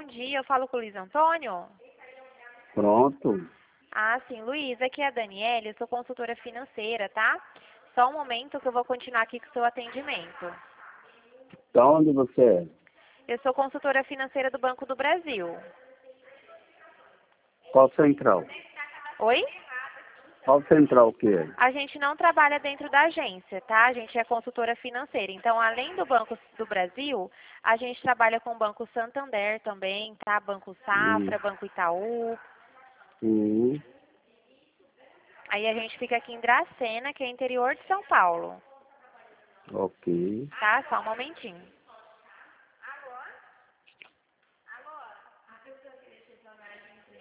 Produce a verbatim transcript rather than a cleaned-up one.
bom dia. Eu falo com o Luiz Antônio? Pronto. Ah, sim, Luiz, aqui é a Daniela, eu sou consultora financeira, tá? Só um momento que eu vou continuar aqui com o seu atendimento. Da onde você é? Eu sou consultora financeira do Banco do Brasil. Qual central? Oi? Qual central que é? A gente não trabalha dentro da agência, tá? A gente é consultora financeira. Então, além do Banco do Brasil, a gente trabalha com o Banco Santander também, tá? Banco Safra, Hum. Banco Itaú. Hum. Aí a gente fica aqui em Dracena, que é interior de São Paulo. Ok. Tá? Só um momentinho.